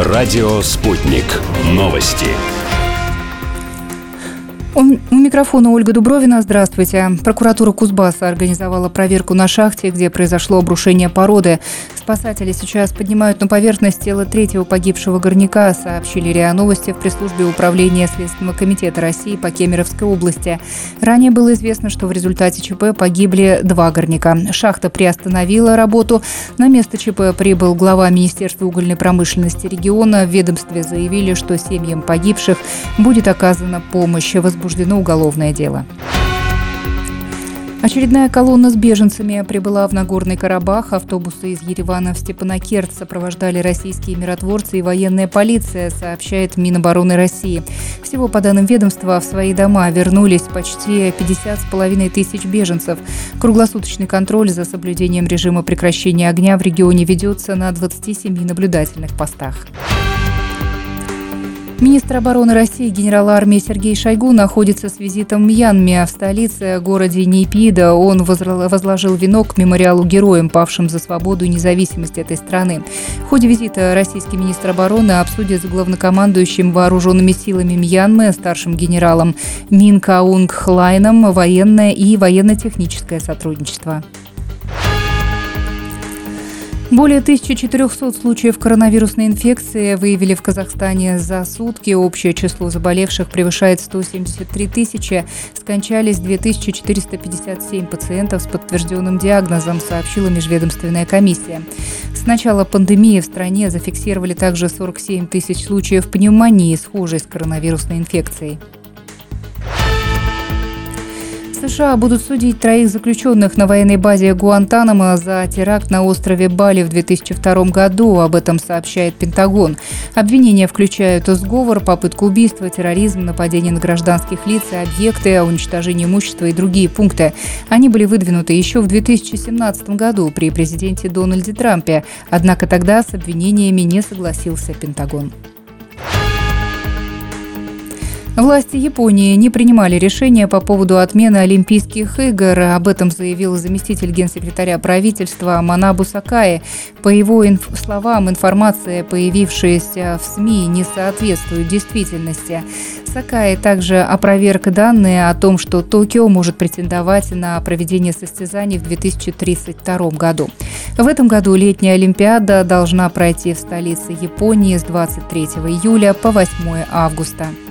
Радио «Спутник». Новости. У микрофона Ольга Дубровина. Здравствуйте. Прокуратура Кузбасса организовала проверку на шахте, где произошло обрушение породы. Спасатели сейчас поднимают на поверхность тело третьего погибшего горняка, сообщили РИА Новости в пресс-службе Управления Следственного комитета России по Кемеровской области. Ранее было известно, что в результате ЧП погибли 2 горняка. Шахта приостановила работу. На место ЧП прибыл глава Министерства угольной промышленности региона. В ведомстве заявили, что семьям погибших будет оказана помощь. Возбуждено уголовное дело. Очередная колонна с беженцами прибыла в Нагорный Карабах. Автобусы из Еревана в Степанакерт сопровождали российские миротворцы и военная полиция, сообщает Минобороны России. Всего, по данным ведомства, в свои дома вернулись почти 50,5 тысяч беженцев. Круглосуточный контроль за соблюдением режима прекращения огня в регионе ведется на 27 наблюдательных постах. Министр обороны России генерал армии Сергей Шойгу находится с визитом в Мьянме. В столице, городе Нейпида, он возложил венок к мемориалу героям, павшим за свободу и независимость этой страны. В ходе визита российский министр обороны обсудит с главнокомандующим вооруженными силами Мьянмы, старшим генералом Мин Каунг Хлайном, военное и военно-техническое сотрудничество. Более 1400 случаев коронавирусной инфекции выявили в Казахстане за сутки. Общее число заболевших превышает 173 тысячи. Скончались 2457 пациентов с подтвержденным диагнозом, сообщила межведомственная комиссия. С начала пандемии в стране зафиксировали также 47 тысяч случаев пневмонии, схожей с коронавирусной инфекцией. США будут судить 3 заключенных на военной базе Гуантанамо за теракт на острове Бали в 2002 году. Об этом сообщает Пентагон. Обвинения включают сговор, попытку убийства, терроризм, нападение на гражданских лиц и объекты, уничтожение имущества и другие пункты. Они были выдвинуты еще в 2017 году при президенте Дональде Трампе. Однако тогда с обвинениями не согласился Пентагон. Власти Японии не принимали решения по поводу отмены Олимпийских игр. Об этом заявил заместитель генсекретаря правительства Манабу Сакаи. По его словам, информация, появившаяся в СМИ, не соответствует действительности. Сакаи также опроверг данные о том, что Токио может претендовать на проведение состязаний в 2032 году. В этом году летняя Олимпиада должна пройти в столице Японии с 23 июля по 8 августа.